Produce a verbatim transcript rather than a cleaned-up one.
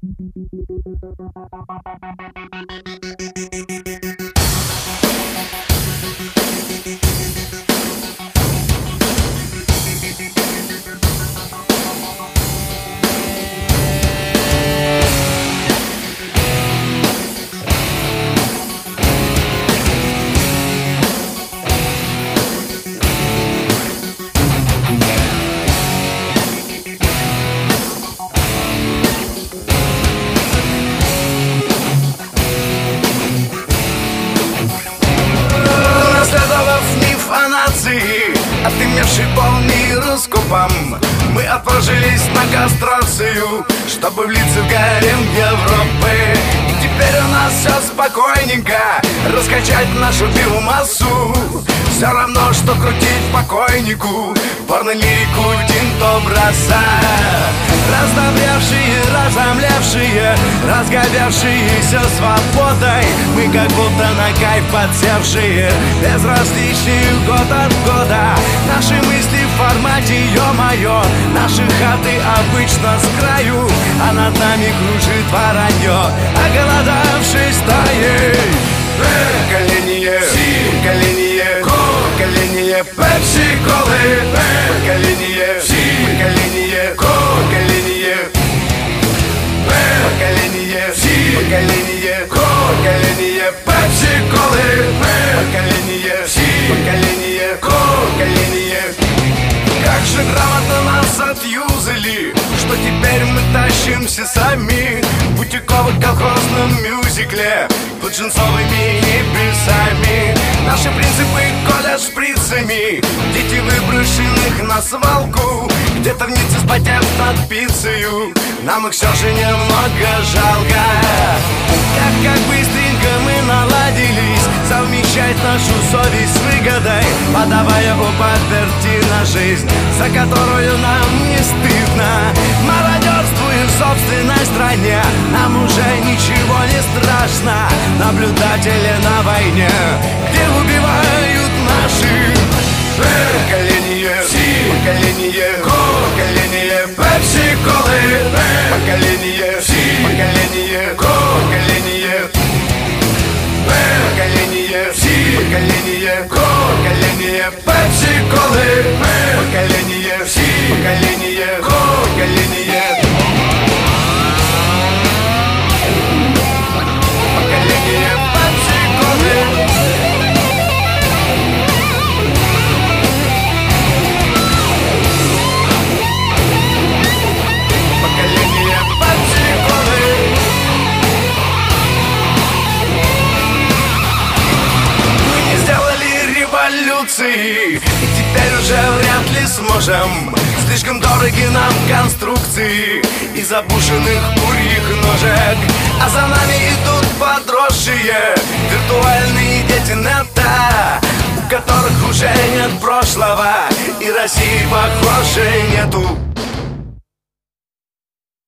Отымевший полмира скопом, мы отважились на кастрацию, чтобы влиться в гарем Европы. И теперь у нас все спокойненько, раскачать нашу биомассу. Все равно, что крутить покойнику порно-лирику тинто бросать. Раздобревшие, разомлевшие, разгоревшиеся свободой, мы как будто на кайф подсевшие, безразличные год от года. Наши мысли в формате ё-моё, наши хаты обычно с краю, а над нами кружит воронье, оголодавшей стаей. Поколение, поколение, поколение пепси-колы, поколение, поколение, поколение, поколение, поколение, поколение пепси-колы, поколение, поколение, поколение. Как же грамотно нас отюзали, что теперь мы тащимся сами в бутиково-колхозном мюзикле под джинсовыми небесами. Наши принципы колят шприцами, дети выброшенных на свалку, где-то в Ницце спотев над пиццею. Нам их все же немного жалко. Как, как быстренько мы наладились совмещать нашу совесть с выгодой, подавая у паперти на жизнь, за которую нам не стыдно. Мародерствуем в собственной стране, нам уже ничего не страшно. Наблюдатели на войне, где убивают наших. Поколение, поколение, поколение пепси-колы, поколение, поколение, поколение, поколение, поколение, поколение пепси-колы, поколение, поколение, поколение. И теперь уже вряд ли сможем. Слишком дороги нам конструкции из забушенных курьих ножек. А за нами идут подросшие виртуальные дети нета, у которых уже нет прошлого и России, похоже, нету.